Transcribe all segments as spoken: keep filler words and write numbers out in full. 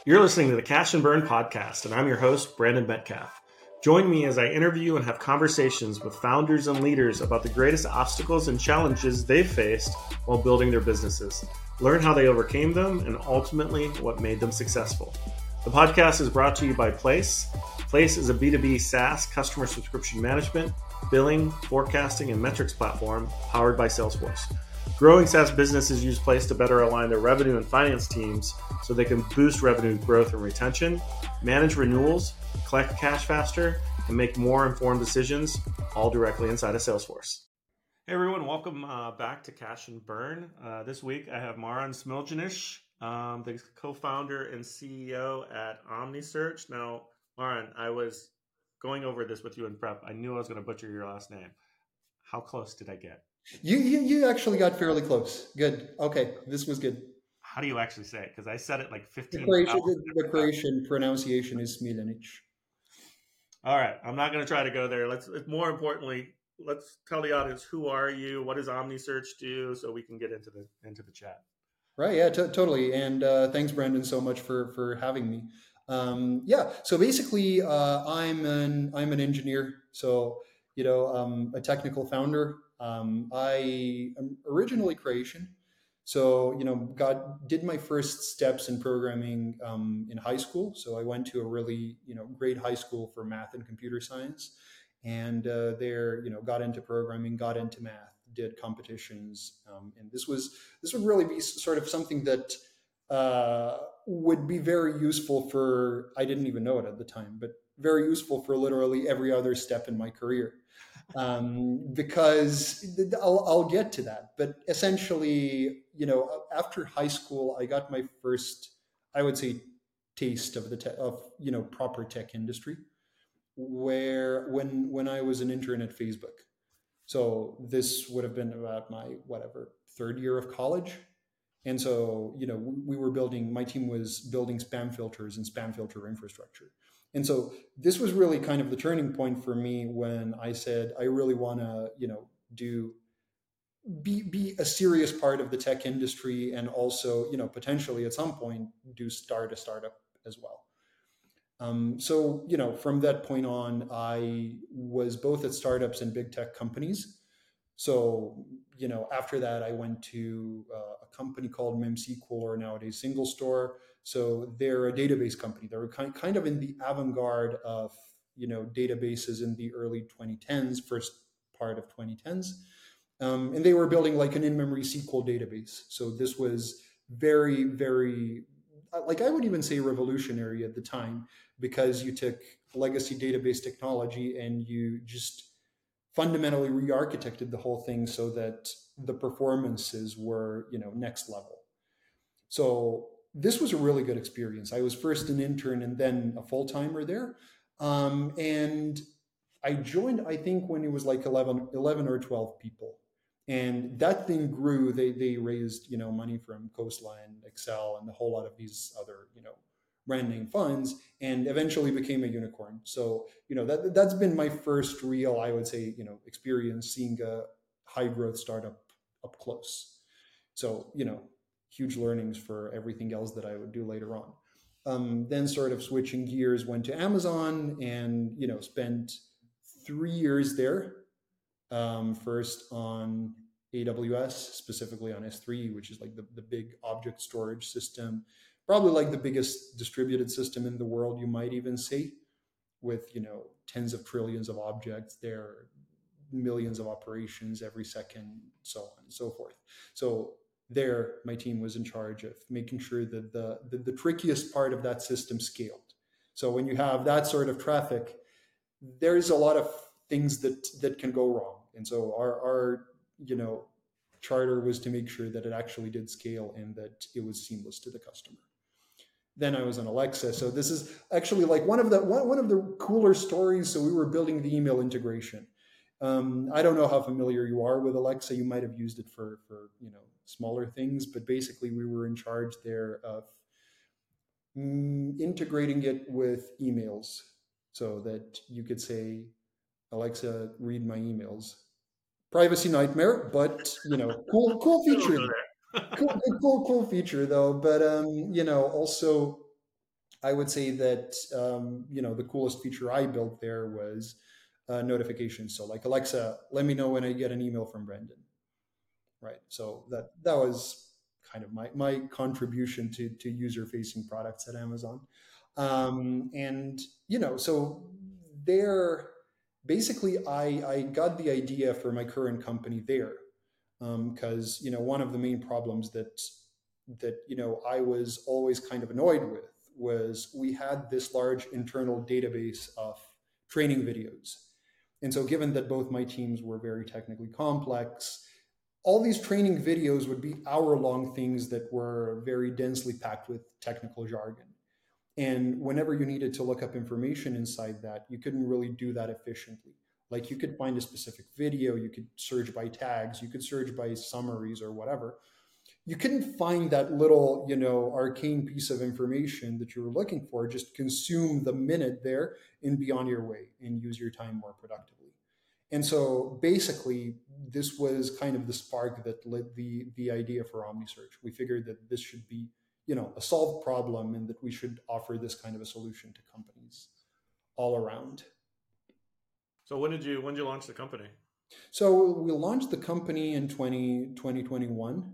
You're listening to the Cash and Burn podcast, and I'm your host, Brandon Metcalf. Join me as I interview and have conversations with founders and leaders about the greatest obstacles and challenges they've faced while building their businesses. Learn how they overcame them and ultimately what made them successful. The podcast is brought to you by Place. Place is a B two B SaaS customer subscription management, billing, forecasting, and metrics platform powered by Salesforce. Growing SaaS businesses use Place to better align their revenue and finance teams so they can boost revenue growth and retention, manage renewals, collect cash faster, and make more informed decisions, all directly inside of Salesforce. Hey everyone, welcome uh, back to Cash and Burn. Uh, this week I have Maran Smiljanic, um, the co-founder and C E O at OmniSearch. Now, Maran, I was going over this with you in prep. I knew I was going to butcher your last name. How close did I get? You, you you actually got fairly close. Good. Okay, this was good. How do you actually say it? Because I said it like fifteen. The Croatian, the, the Croatian pronunciation is Smiljanic. All right, I'm not going to try to go there. Let's. More importantly, let's tell the audience, who are you? What does OmniSearch do? So we can get into the into the chat. Right. Yeah. T- totally. And uh, thanks, Brandon, so much for for having me. Um, yeah. So basically, uh, I'm an I'm an engineer. So you know, um, a technical founder. Um, I am originally Croatian, so you know, got did my first steps in programming um, in high school. So I went to a really you know great high school for math and computer science, and uh, there you know got into programming, got into math, did competitions, um, and this was this would really be sort of something that uh, would be very useful for. I didn't even know it at the time, but very useful for literally every other step in my career. Um, because I'll, I'll get to that. But essentially, you know, after high school, I got my first, I would say, taste of the te- of you know proper tech industry, where when when I was an intern at Facebook. So this would have been about my whatever third year of college. And so, you know, we were building, my team was building spam filters and spam filter infrastructure. And so this was really kind of the turning point for me when I said, I really want to, you know, do, be, be a serious part of the tech industry and also, you know, potentially at some point do start a startup as well. Um, so, you know, from that point on, I was both at startups and big tech companies. So, you know, after that, I went to uh, a company called MemSQL, or nowadays SingleStore. So they're a database company. They were kind kind of in the avant-garde of, you know, databases in the early twenty tens, first part of twenty tens. Um, and they were building like an in-memory S Q L database. So this was very, very, like I would even say revolutionary at the time, because you took legacy database technology and you just fundamentally re-architected the whole thing so that the performances were, you know, next level. So this was a really good experience. I was first an intern and then a full-timer there. Um, and I joined, I think, when it was like eleven, eleven or twelve people. And that thing grew. They they raised, you know, money from Coastline, Excel, and a whole lot of these other, you know, brand name funds, and eventually became a unicorn. So, you know, that that's been my first real, I would say, you know, experience seeing a high growth startup up close. So, you know, huge learnings for everything else that I would do later on. Um, then sort of switching gears, went to Amazon and, you know, spent three years there. Um, first on A W S, specifically on S three, which is like the, the big object storage system, probably like the biggest distributed system in the world, you might even say, with, you know, tens of trillions of objects there, millions of operations every second, so on and so forth. So there, my team was in charge of making sure that the, the, the trickiest part of that system scaled. So when you have that sort of traffic, there's a lot of things that, that can go wrong. And so our, our, you know, charter was to make sure that it actually did scale and that it was seamless to the customer. Then I was on Alexa. So this is actually like one of the one, one of the cooler stories. So we were building the email integration. Um, I don't know how familiar you are with Alexa. You might have used it for, for you know, smaller things, but basically we were in charge there of mm, integrating it with emails so that you could say, Alexa, read my emails. Privacy nightmare, but you know, cool, cool feature. cool, cool, cool feature though. But um, you know, also I would say that, um, you know, the coolest feature I built there was uh, notifications. So like, Alexa, let me know when I get an email from Brendan. Right. So that, that was kind of my, my contribution to, to user facing products at Amazon. Um, and, you know, so there, basically I, I got the idea for my current company there. Um, cause, you know, one of the main problems that, that, you know, I was always kind of annoyed with was we had this large internal database of training videos. And so given that both my teams were very technically complex, all these training videos would be hour-long things that were very densely packed with technical jargon. And whenever you needed to look up information inside that, you couldn't really do that efficiently. Like you could find a specific video, you could search by tags, you could search by summaries or whatever. You couldn't find that little, you know, arcane piece of information that you were looking for. Just consume the minute there and be on your way and use your time more productively. And so basically, this was kind of the spark that lit the, the idea for OmniSearch. We figured that this should be, you know, a solved problem and that we should offer this kind of a solution to companies all around. So when did you when did you launch the company? So we launched the company in twenty twenty-one.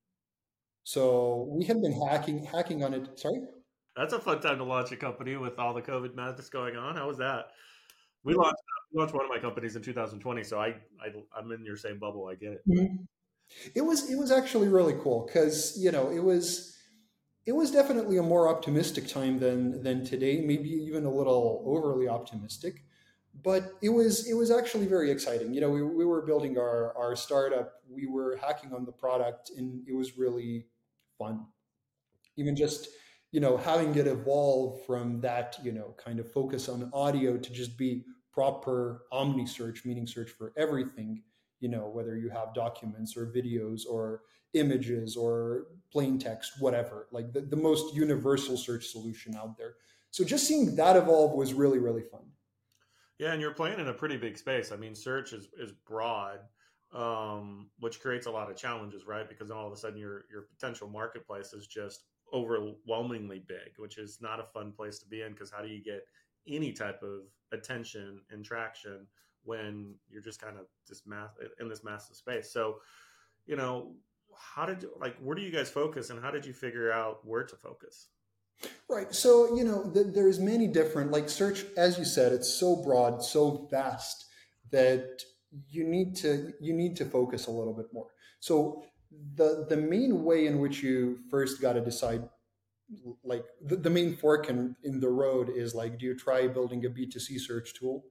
So we have been hacking hacking on it. Sorry? That's a fun time to launch a company with all the COVID madness going on. How was that? We launched we launched one of my companies in two thousand twenty, so I, I I'm in your same bubble. I get it. Mm-hmm. It was it was actually really cool because, you know, it was it was definitely a more optimistic time than than today, maybe even a little overly optimistic. But it was it was actually very exciting. You know, we, we were building our, our startup, we were hacking on the product, and it was really fun. Even just, you know, having it evolve from that, you know, kind of focus on audio to just be proper OmniSearch, meaning search for everything, you know, whether you have documents or videos or images or plain text, whatever, like the, the most universal search solution out there. So just seeing that evolve was really, really fun. Yeah, and you're playing in a pretty big space. I mean, search is, is broad, um, which creates a lot of challenges, right? Because then all of a sudden your your potential marketplace is just overwhelmingly big, which is not a fun place to be in, because how do you get any type of attention and traction when you're just kind of just mass in this massive space? So, you know, how did you, like, where do you guys focus, and how did you figure out where to focus? Right. So, you know, th- there's many different, like search, as you said, it's so broad, so vast that you need to, you need to focus a little bit more. So the, the main way in which you first got to decide, like the, the main fork in, in the road is like, do you try building a B two C search tool?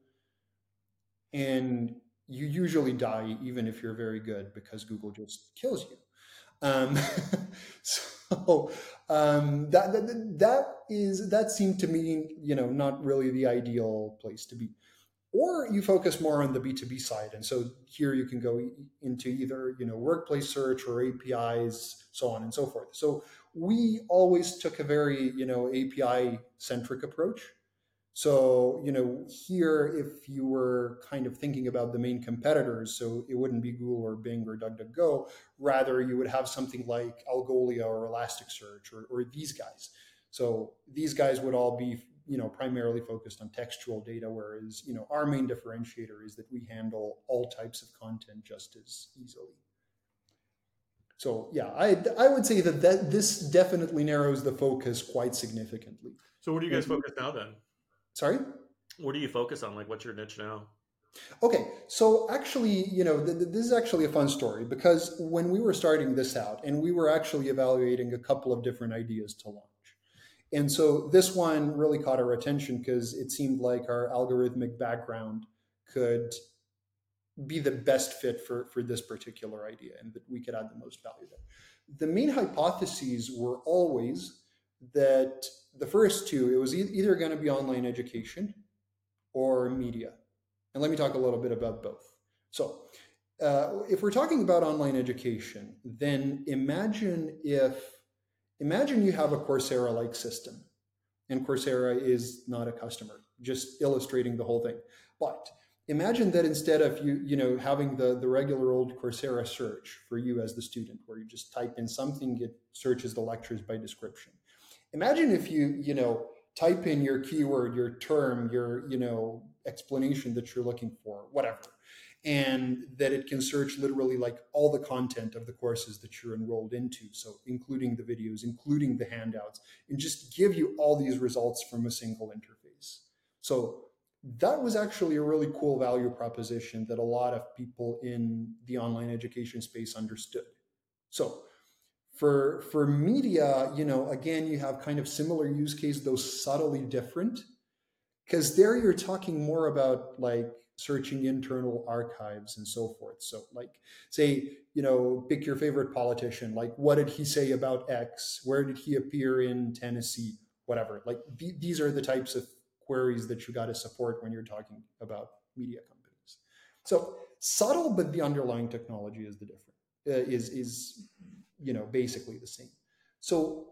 And you usually die, even if you're very good, because Google just kills you. Um, so um, that, that that is that seemed to me, you know, not really the ideal place to be. Or you focus more on the B two B side, and so here you can go into either, you know, workplace search or A P Is, so on and so forth. So we always took a very, you know, A P I centric approach. So, you know, here, if you were kind of thinking about the main competitors, so it wouldn't be Google or Bing or DuckDuckGo, rather you would have something like Algolia or Elasticsearch or, or these guys. So these guys would all be, you know, primarily focused on textual data, whereas, you know, our main differentiator is that we handle all types of content just as easily. So yeah, I I would say that, that this definitely narrows the focus quite significantly. So where do you guys focus now then? Sorry? What do you focus on? Like, what's your niche now? Okay, so actually, you know, th- th- this is actually a fun story, because when we were starting this out, and we were actually evaluating a couple of different ideas to launch. And so this one really caught our attention because it seemed like our algorithmic background could be the best fit for, for this particular idea, and that we could add the most value there. The main hypotheses were always that the first two, it was e- either going to be online education or media. And let me talk a little bit about both. So uh, if we're talking about online education, then imagine if, imagine you have a Coursera-like system, and Coursera is not a customer, just illustrating the whole thing. But imagine that instead of you, you know, having the, the regular old Coursera search for you as the student, where you just type in something, it searches the lectures by description. Imagine if you, you know, type in your keyword, your term, your, you know, explanation that you're looking for, whatever, and that it can search literally like all the content of the courses that you're enrolled into. So including the videos, including the handouts, and just give you all these results from a single interface. So that was actually a really cool value proposition that a lot of people in the online education space understood. So for for media, you know, again, you have kind of similar use case, though subtly different, because there you're talking more about like searching internal archives and so forth. So like, say, you know, pick your favorite politician, like what did he say about X? Where did he appear in Tennessee? Whatever. Like th- these are the types of queries that you got to support when you're talking about media companies. So subtle, but the underlying technology is the different, uh, is is you know, basically the same. So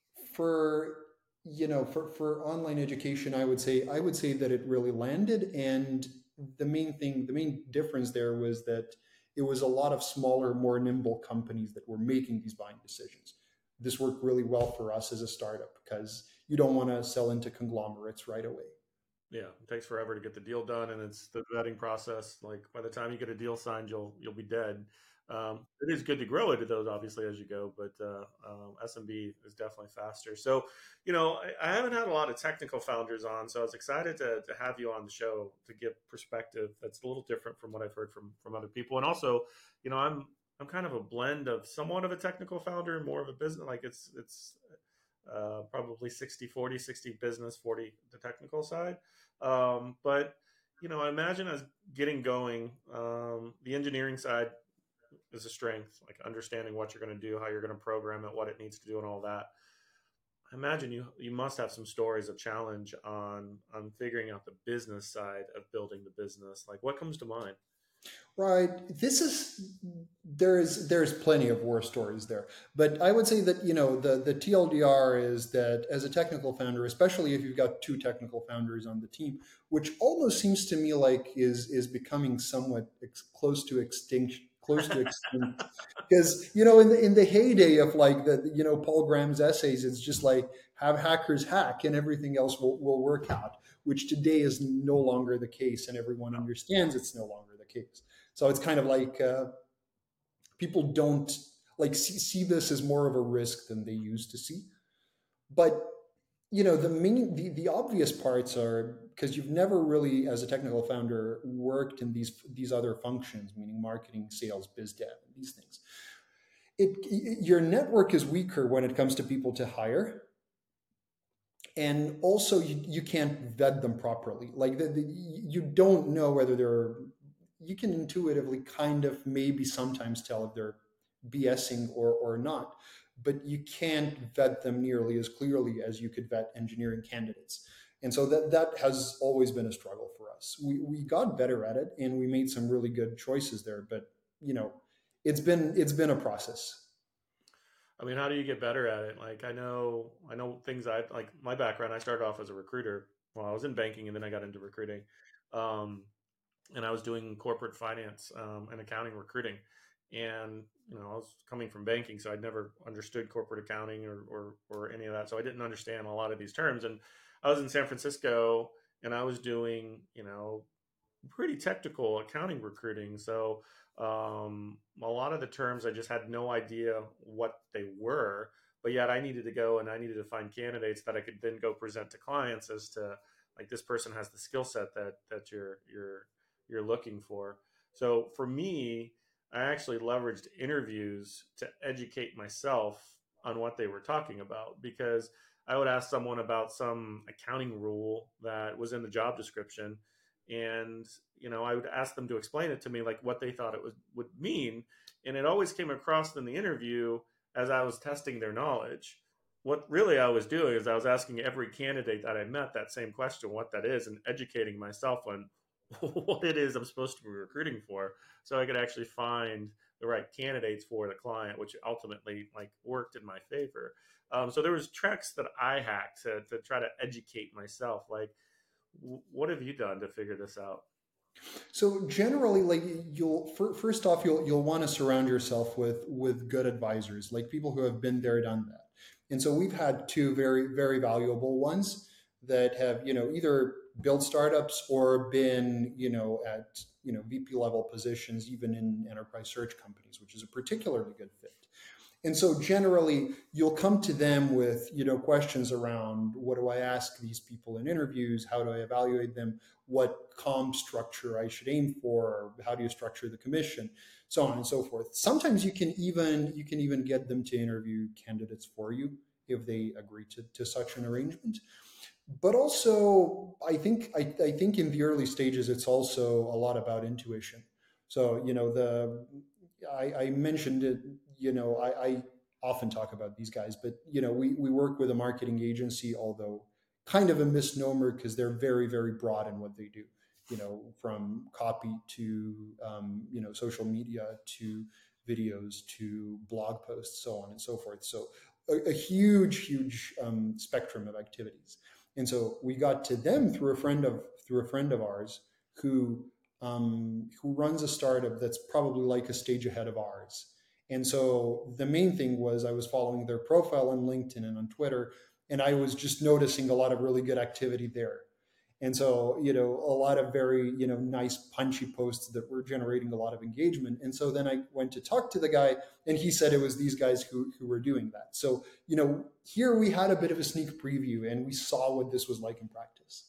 for you know for for online education, I would say I would say that it really landed, and the main thing, the main difference there was that it was a lot of smaller, more nimble companies that were making these buying decisions. This worked really well for us as a startup because you don't want to sell into conglomerates right away. Yeah, it takes forever to get the deal done, and it's the vetting process. Like by the time you get a deal signed, you'll you'll be dead. Um, it is good to grow into those, obviously, as you go, but uh, um, S M B is definitely faster. So, you know, I, I haven't had a lot of technical founders on, so I was excited to to have you on the show to give perspective that's a little different from what I've heard from from other people. And also, you know, I'm I'm kind of a blend of somewhat of a technical founder and more of a business. Like it's it's uh, probably sixty forty, sixty business, forty the technical side. Um, but, you know, I imagine as getting going, um, the engineering side is a strength, like understanding what you're going to do, how you're going to program it, what it needs to do, and all that. I imagine you you must have some stories of challenge on on figuring out the business side of building the business. Like what comes to mind? Right. This is there's there's plenty of war stories there, but I would say that, you know, the the T L D R is that as a technical founder, especially if you've got two technical founders on the team, which almost seems to me like is is becoming somewhat ex- close to extinction, close to extinct, because, you know, in the in the heyday of like the, you know, Paul Graham's essays, it's just like have hackers hack and everything else will will work out, which today is no longer the case, and everyone understands it's no longer the case. So it's kind of like uh, people don't like see, see this as more of a risk than they used to see. But, you know, the main, the, the obvious parts are because you've never really, as a technical founder, worked in these these other functions, meaning marketing, sales, biz dev, these things. It, it your network is weaker when it comes to people to hire, and also you, you can't vet them properly. Like the, the, you don't know whether they're, you can intuitively kind of maybe sometimes tell if they're BSing or or not, but you can't vet them nearly as clearly as you could vet engineering candidates. And so that that has always been a struggle for us. We we got better at it and we made some really good choices there, but, you know, it's been it's been a process. I mean, how do you get better at it? Like I know I know things I like my background, I started off as a recruiter. Well, I was in banking and then I got into recruiting. Um, and I was doing corporate finance um, and accounting recruiting. And you know, I was coming from banking, so I'd never understood corporate accounting or, or or any of that. So I didn't understand a lot of these terms. And I was in San Francisco, and I was doing you know pretty technical accounting recruiting. So um, a lot of the terms I just had no idea what they were. But yet I needed to go and I needed to find candidates that I could then go present to clients as to like this person has the skill set that that you're you're you're looking for. So for me, I actually leveraged interviews to educate myself on what they were talking about because I would ask someone about some accounting rule that was in the job description, and you know I would ask them to explain it to me like what they thought it was, would mean, and it always came across in the interview as I was testing their knowledge. What really I was doing is I was asking every candidate that I met that same question, what that is, and educating myself on what it is I'm supposed to be recruiting for, so I could actually find the right candidates for the client, which ultimately like worked in my favor. Um, so there was tricks that I hacked to, to try to educate myself. Like, w- what have you done to figure this out? So generally, like you'll first off, you'll you'll want to surround yourself with with good advisors, like people who have been there, done that. And so we've had two very very valuable ones that have, you know, either built startups or been, you know, at, you know, V P level positions, even in enterprise search companies, which is a particularly good fit. And so generally you'll come to them with, you know, questions around what do I ask these people in interviews? How do I evaluate them? What comp structure I should aim for? How do you structure the commission? So on and so forth. Sometimes you can even, you can even get them to interview candidates for you if they agree to, to such an arrangement. But also, I think I, I think in the early stages, it's also a lot about intuition. So, you know, the I, I mentioned it, you know, I, I often talk about these guys, but, you know, we, we work with a marketing agency, although kind of a misnomer because they're very, very broad in what they do, you know, from copy to, um, you know, social media to videos to blog posts, so on and so forth. So a, a huge, huge um, spectrum of activities. And so we got to them through a friend of through a friend of ours who um, who runs a startup that's probably like a stage ahead of ours. And so the main thing was I was following their profile on LinkedIn and on Twitter, and I was just noticing a lot of really good activity there. And so, you know, a lot of very, you know, nice punchy posts that were generating a lot of engagement. And so then I went to talk to the guy and he said it was these guys who, who were doing that. So, you know, here we had a bit of a sneak preview and we saw what this was like in practice.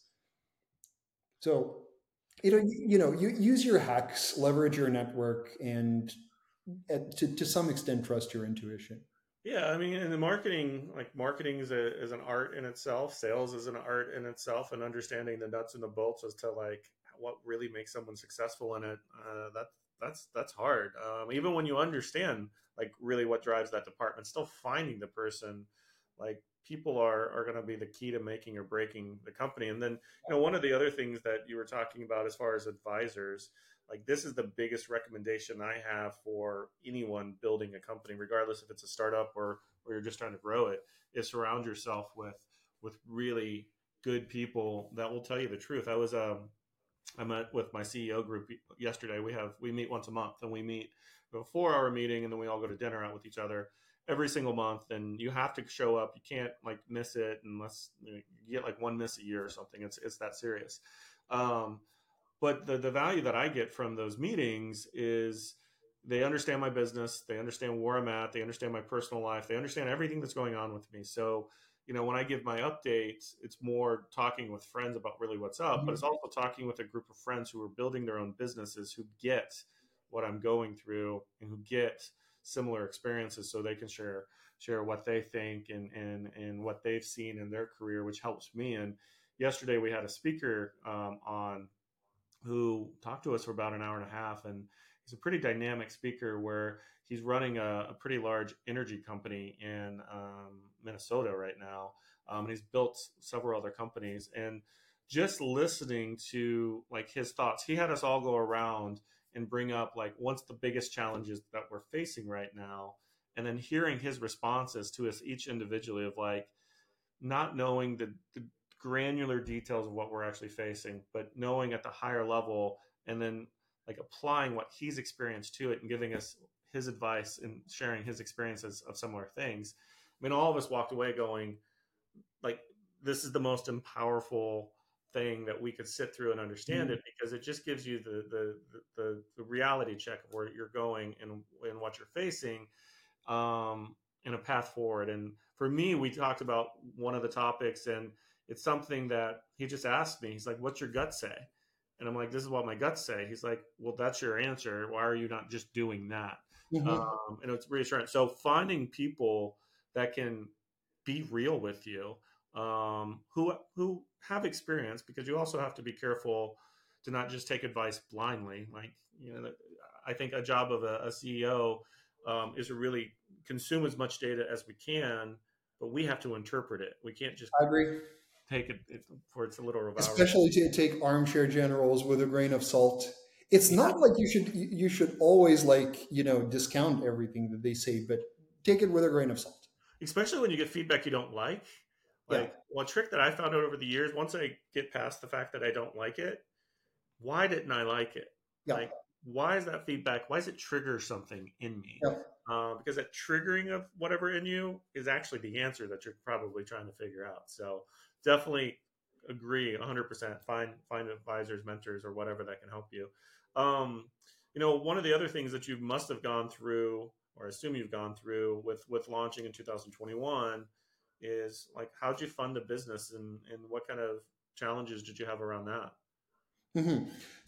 So, you know, you, you know, you use your hacks, leverage your network, and uh, to, to some extent trust your intuition. Yeah, I mean, in the marketing, like marketing is a is an art in itself. Sales is an art in itself, and understanding the nuts and the bolts as to like what really makes someone successful in it. Uh, that that's that's hard. Um, even when you understand like really what drives that department, still finding the person, like people are are going to be the key to making or breaking the company. And then you know one of the other things that you were talking about as far as advisors, like this is the biggest recommendation I have for anyone building a company, regardless if it's a startup or or you're just trying to grow it, is surround yourself with with really good people that will tell you the truth. I was um I met with my C E O group yesterday. We have we meet once a month, and we meet we have a four hour meeting, and then we all go to dinner out with each other every single month. And you have to show up. You can't like miss it unless you, know, you get like one miss a year or something. It's it's that serious. Um, but the, the value that I get from those meetings is they understand my business, they understand where I'm at, they understand my personal life, they understand everything that's going on with me. So, you know, when I give my updates, it's more talking with friends about really what's up, but it's also talking with a group of friends who are building their own businesses who get what I'm going through and who get similar experiences so they can share share what they think and and and what they've seen in their career, which helps me. And yesterday we had a speaker um, on who talked to us for about an hour and a half. And he's a pretty dynamic speaker where he's running a, a pretty large energy company in um, Minnesota right now. Um, and he's built several other companies. And just listening to like his thoughts, he had us all go around and bring up like what's the biggest challenges that we're facing right now. And then hearing his responses to us each individually of like not knowing the, the granular details of what we're actually facing, but knowing at the higher level and then like applying what he's experienced to it and giving us his advice and sharing his experiences of similar things. I mean, all of us walked away going like, this is the most powerful thing that we could sit through and understand mm-hmm. it, because it just gives you the, the, the, the reality check of where you're going and, and what you're facing. Um, and a path forward. And for me, we talked about one of the topics, and it's something that he just asked me. He's like, what's your gut say? And I'm like, this is what my guts say. He's like, well, that's your answer. Why are you not just doing that? Mm-hmm. Um, and it's reassuring. So finding people that can be real with you, um, who, who have experience, because you also have to be careful to not just take advice blindly. Like, you know, I think a job of a, a C E O um, is to really consume as much data as we can, but we have to interpret it. We can't just I agree. take it, it for its literal value. Especially to take armchair generals with a grain of salt. It's not like you should you should always like, you know, discount everything that they say, but take it with a grain of salt. Especially when you get feedback you don't like. Like yeah. One trick that I found out over the years, once I get past the fact that I don't like it, why didn't I like it? Yeah. Like, why is that feedback? Why does it trigger something in me? Yeah. Uh, because that triggering of whatever in you is actually the answer that you're probably trying to figure out. So definitely agree one hundred percent. Find find advisors, mentors, or whatever that can help you. Um, you know, one of the other things that you must have gone through, or assume you've gone through with with launching in two thousand twenty-one, is like how'd you fund the business, and and what kind of challenges did you have around that? hmm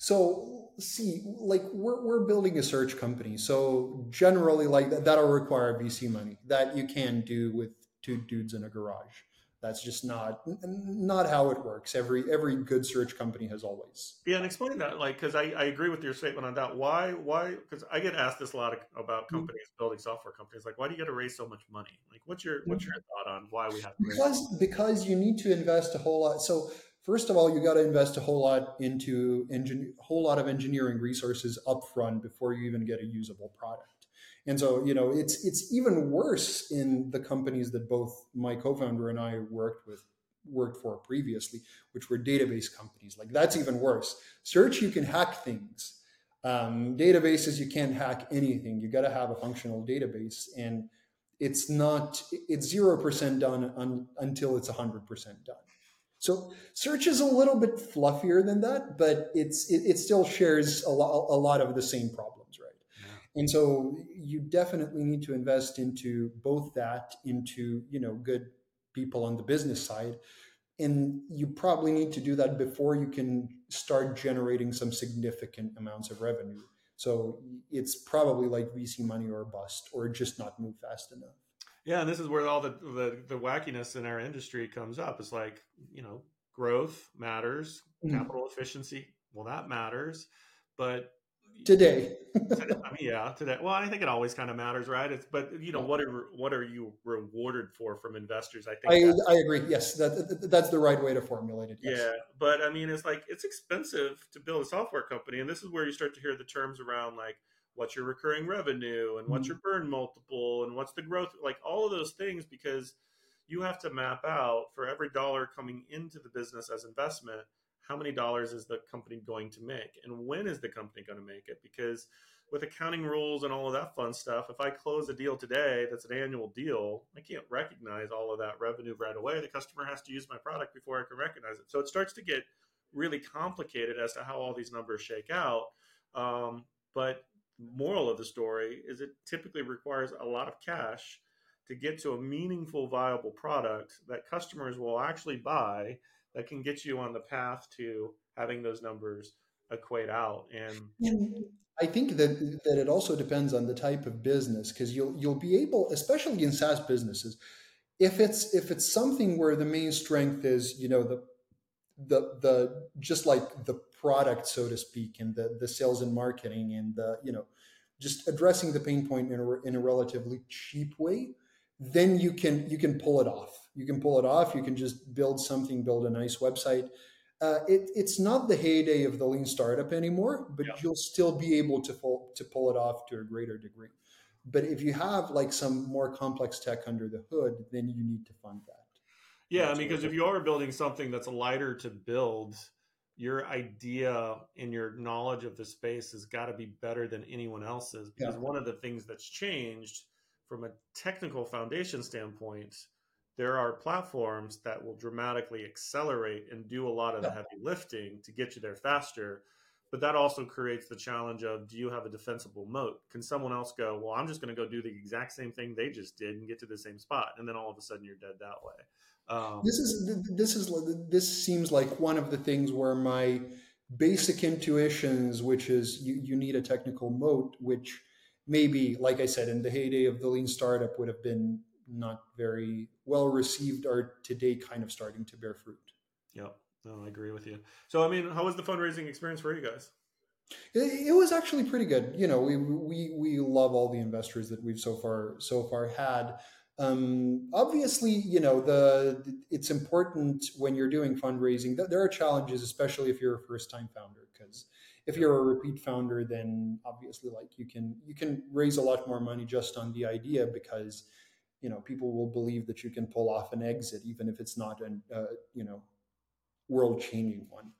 So, see, like we're we're building a search company, so generally, like that, that'll require V C money that you can do with two dudes in a garage. That's just not not how it works. Every every good search company has always. Yeah, and explain that, like, because I, I agree with your statement on that. Why why? Because I get asked this a lot of, about companies building software companies. Like, why do you got to raise so much money? Like, what's your what's your thought on why we have to raise? because because you need to invest a whole lot. So first of all, you got to invest a whole lot into engine, whole lot of engineering resources upfront before you even get a usable product. And so, you know, it's it's even worse in the companies that both my co-founder and I worked with worked for previously, which were database companies. Like that's even worse. Search, you can hack things. Um, databases, you can't hack anything. You got to have a functional database, and it's not. It's zero percent done un, until it's a hundred percent done. So search is a little bit fluffier than that, but it's it, it still shares a lot a lot of the same problems, right? Yeah. And so you definitely need to invest into both that, into you know good people on the business side, and you probably need to do that before you can start generating some significant amounts of revenue. So it's probably like V C money or bust, or just not move fast enough. Yeah, and this is where all the, the the wackiness in our industry comes up. It's like, you know, growth matters, Mhm. capital efficiency, well, that matters, but Today. today, I mean, yeah, today. Well, I think it always kind of matters, right? It's but you know, Yeah. what are what are you rewarded for from investors? I think I, that I agree. Yes, that, that's the right way to formulate it. Yes. yeah, but I mean, it's like it's expensive to build a software company, and this is where you start to hear the terms around like what's your recurring revenue and what's Mhm. your burn multiple and what's the growth, like all of those things, because you have to map out for every dollar coming into the business as investment, how many dollars is the company going to make, and when is the company going to make it? Because with accounting rules and all of that fun stuff, if I close a deal today that's an annual deal, I can't recognize all of that revenue right away. The customer has to use my product before I can recognize it. So it starts to get really complicated as to how all these numbers shake out. Um, but moral of the story is it typically requires a lot of cash to get to a meaningful, viable product that customers will actually buy, that can get you on the path to having those numbers equate out. And And I think that that it also depends on the type of business, because you'll you'll be able, especially in SaaS businesses, if it's if it's something where the main strength is you know the the the just like the product, so to speak, and the the sales and marketing, and the you know just addressing the pain point in a, in a relatively cheap way, then you can you can pull it off. You can pull it off. You can just build something, build a nice website. Uh, it, it's not the heyday of the lean startup anymore, but you'll still be able to pull to pull it off to a greater degree. But if you have like some more complex tech under the hood, then you need to fund that. yeah, I That's mean, where. because if you are building something that's lighter to build, your idea and your knowledge of the space has got to be better than anyone else's. Yeah. Because one of the things that's changed from a technical foundation standpoint, there are platforms that will dramatically accelerate and do a lot of the Yeah. heavy lifting to get you there faster. But that also creates the challenge of, do you have a defensible moat? Can someone else go, well, I'm just going to go do the exact same thing they just did and get to the same spot, and then all of a sudden you're dead that way. Um, This is this is this seems like one of the things where my basic intuitions, which is you, you need a technical moat, which maybe, like I said, in the heyday of the lean startup would have been not very well received, are today kind of starting to bear fruit. Yep. No, I agree with you. So, I mean, how was the fundraising experience for you guys? It, it was actually pretty good. You know, we we we love all the investors that we've so far so far had. Um, obviously, you know, the it's important when you're doing fundraising that there are challenges, especially if you're a first time founder, because if Yep. you're a repeat founder, then obviously like you can you can raise a lot more money just on the idea, because you know people will believe that you can pull off an exit even if it's not an uh, you know world changing one.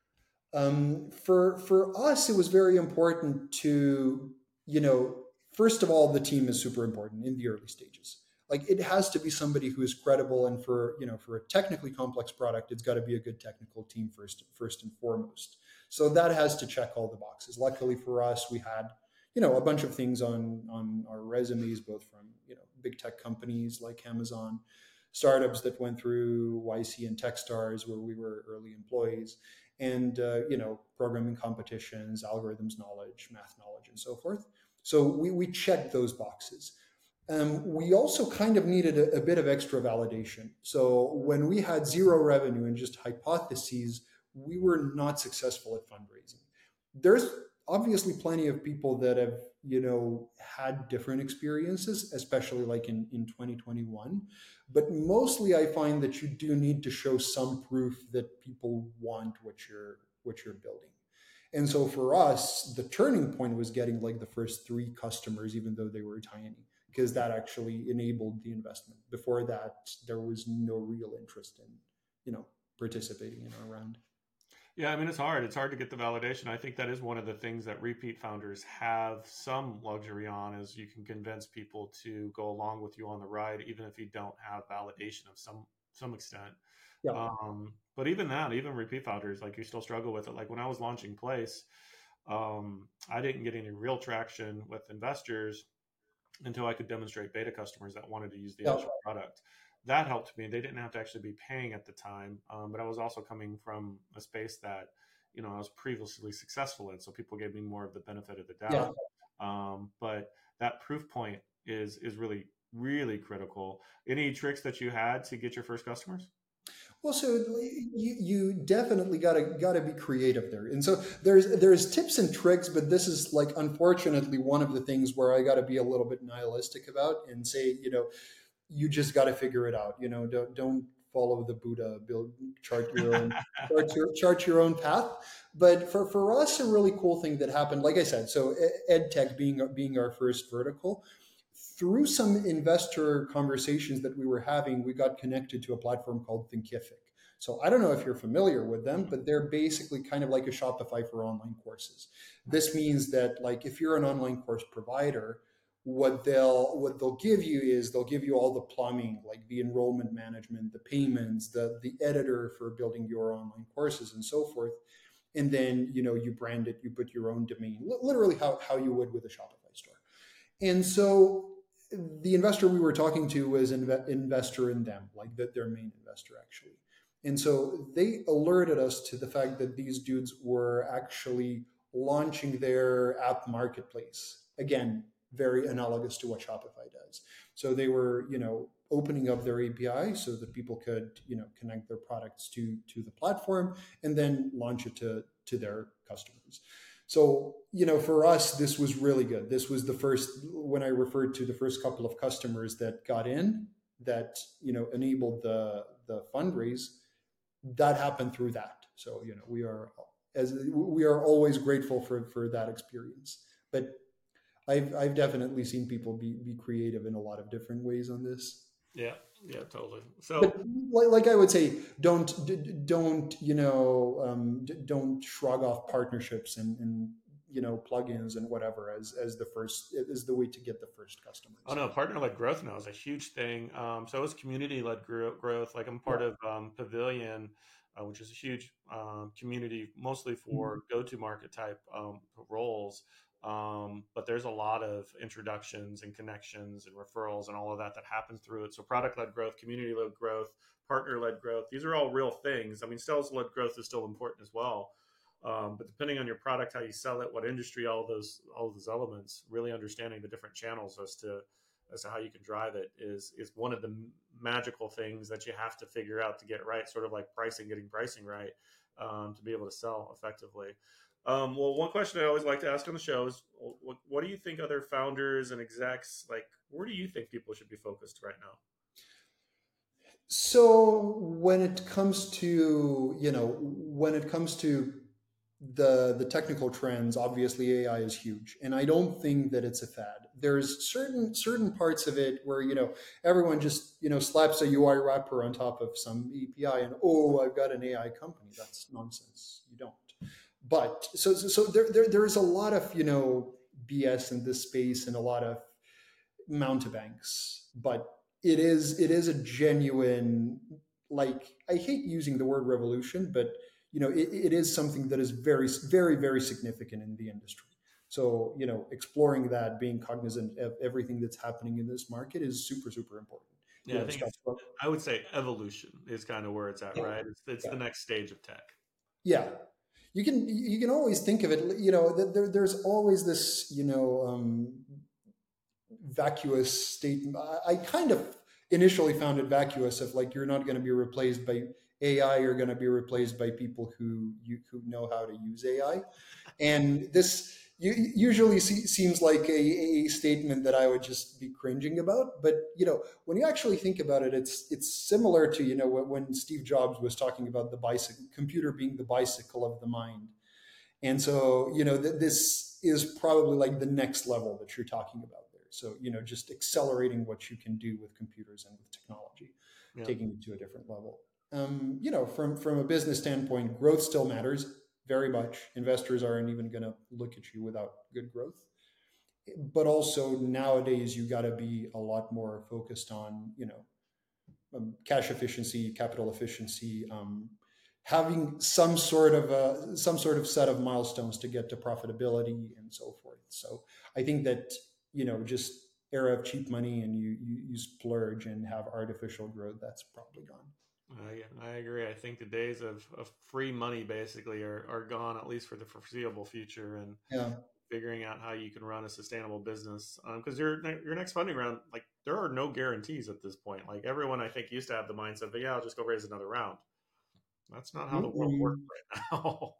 Um, for for us, it was very important to, you know, first of all, the team is super important in the early stages. like it has to be somebody who is credible. And for, you know, for a technically complex product, it's got to be a good technical team first, first and foremost. So that has to check all the boxes. Luckily for us, we had, you know, a bunch of things on, on our resumes, both from, you know, big tech companies like Amazon, startups that went through Y C and Techstars where we were early employees, and, uh, you know, programming competitions, algorithms knowledge, math knowledge, and so forth. So we, we checked those boxes. Um, we also kind of needed a, a bit of extra validation. So when we had zero revenue and just hypotheses, we were not successful at fundraising. There's obviously plenty of people that have, you know, had different experiences, especially like in, in twenty twenty-one. But mostly I find that you do need to show some proof that people want what you're what you're building. And so for us, the turning point was getting like the first three customers, even though they were tiny, because that actually enabled the investment. Before that, there was no real interest in, you know, participating in our round. Yeah, I mean, it's hard. It's hard to get the validation. I think that is one of the things that repeat founders have some luxury on, is you can convince people to go along with you on the ride, even if you don't have validation of some some extent. Yeah. Um, but even that, even repeat founders, like you still struggle with it. Like when I was launching Place, um, I didn't get any real traction with investors until I could demonstrate beta customers that wanted to use the Yeah. actual product. That helped me. They didn't have to actually be paying at the time, um, but I was also coming from a space that, you know, I was previously successful in, so people gave me more of the benefit of the doubt. Yeah. Um, but that proof point is is really really critical. Any tricks that you had to get your first customers? Well, so you, you definitely gotta gotta be creative there, and so there's there's tips and tricks, but this is like unfortunately one of the things where I gotta be a little bit nihilistic about and say, you know, you just gotta figure it out. You know, don't don't follow the Buddha, build chart your own chart your, chart your own path. But for for us, a really cool thing that happened, like I said, so EdTech being being our first vertical. Through some investor conversations that we were having, we got connected to a platform called Thinkific. So I don't know if you're familiar with them, but they're basically kind of like a Shopify for online courses. This means that, like, if you're an online course provider, what they'll what they'll give you is they'll give you all the plumbing, like the enrollment management, the payments, the the editor for building your online courses, and so forth. And then, you know, you brand it, you put your own domain, literally how, how you would with a Shopify store. And so the investor we were talking to was an inv- investor in them, like that their main investor actually. And so they alerted us to the fact that these dudes were actually launching their app marketplace. Again, very analogous to what Shopify does. So they were, you know, opening up their A P I so that people could, you know, connect their products to, to the platform and then launch it to, to their customers. So, you know, for us, this was really good. This was the first, when I referred to the first couple of customers that got in, that, you know, enabled the, the fundraise, that happened through that. So, you know, we are, as we are always grateful for, for that experience. But I've, I've definitely seen people be, be creative in a lot of different ways on this. Yeah, yeah, totally. So, but like, like I would say, don't don't you know um, don't shrug off partnerships and, and you know plugins and whatever as as the first is the way to get the first customers. Oh no, partner-led growth now is a huge thing. Um, so is community-led growth. Like I'm part yeah. of um, Pavilion, uh, which is a huge um, community, mostly for mm-hmm. go-to-market type um, roles. Um, but there's a lot of introductions and connections and referrals and all of that that happens through it. So product-led growth, community-led growth, partner-led growth, these are all real things. I mean, sales-led growth is still important as well. Um, but depending on your product, how you sell it, what industry, all those all those elements, really understanding the different channels as to as to how you can drive it is is one of the magical things that you have to figure out to get right. Sort of like pricing, getting pricing right um, to be able to sell effectively. Um, well, one question I always like to ask on the show is, what, what do you think other founders and execs, like, where do you think people should be focused right now? So when it comes to, you know, when it comes to the the technical trends, obviously A I is huge. And I don't think that it's a fad. There's certain certain parts of it where, you know, everyone just, you know, slaps a U I wrapper on top of some A P I and, oh, I've got an A I company. That's nonsense. You don't. But so so there, there there's a lot of, you know, B S in this space and a lot of mountebanks. But it is it is a genuine, like, I hate using the word revolution, but you know it, it is something that is very very very significant in the industry. So you know exploring that, being cognizant of everything that's happening in this market is super super important. You Yeah, I know, think Scott. it's, I would say evolution is kind of where it's at, Yeah, right? It's, it's the yeah, next stage of tech. yeah. You can you can always think of it. You know, there, there's always this you know um, vacuous state. I, I kind of initially found it vacuous of like you're not going to be replaced by A I, you're going to be replaced by people who you who know how to use A I, and this usually seems like a, a statement that I would just be cringing about. But you know, when you actually think about it, it's it's similar to you know when Steve Jobs was talking about the bicycle computer being the bicycle of the mind, and so you know th- this is probably like the next level that you're talking about there. So you know, just accelerating what you can do with computers and with technology, Yeah. taking it to a different level. Um, you know, from from a business standpoint, growth still matters very much. Investors aren't even going to look at you without good growth. But also nowadays, you got to be a lot more focused on, you know, um, cash efficiency, capital efficiency, um, having some sort of a, some sort of set of milestones to get to profitability and so forth. So I think that, you know, just era of cheap money and you, you, you splurge and have artificial growth, that's probably gone. I, I agree. I think the days of, of free money basically are, are gone, at least for the foreseeable future, and Yeah. figuring out how you can run a sustainable business. Because um, your your next funding round, like there are no guarantees at this point. Like everyone, I think, used to have the mindset that yeah, I'll just go raise another round. That's not how the world works Mm-mm. right now.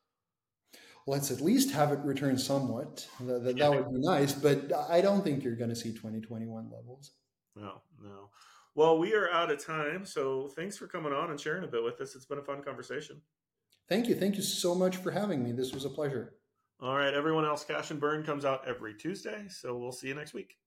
Let's at least have it return somewhat. That, that, Yeah. that would be nice, but I don't think you're going to see twenty twenty-one levels. No, no. Well, we are out of time. So thanks for coming on and sharing a bit with us. It's been a fun conversation. Thank you. Thank you so much for having me. This was a pleasure. All right, everyone else, Cash and Burn comes out every Tuesday. So we'll see you next week.